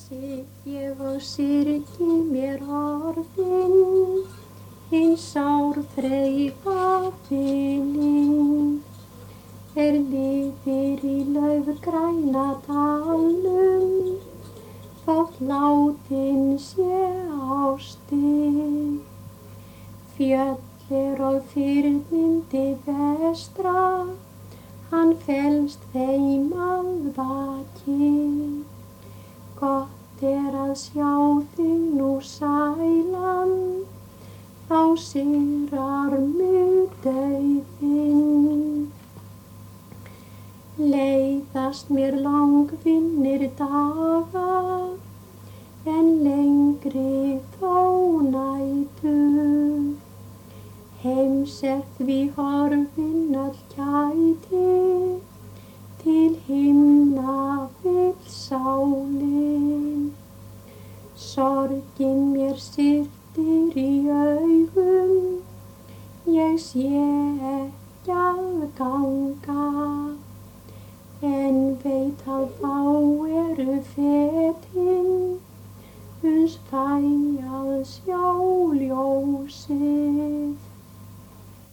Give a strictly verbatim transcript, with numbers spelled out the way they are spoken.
Sit ég og syrgi mér orðin, hinn sárfreiða fyllin, er lifir í laufgræna dalnum, þótt látin sé ástin. Fjöll er og fyrnindi vestra, hann felst þeim að baki. Gott er að sjá þig nú sælan, þá sigrar mig dauðinn. Leiðast mér langvinnir dagar, en lengri þó nætur. Heims er því horfin öll gæti, til himna vill sálin. Sorgin mér syrtir í augum, ég sé ekki að ganga, en veit að þá eru fetin, uns fæ að sjá ljósið.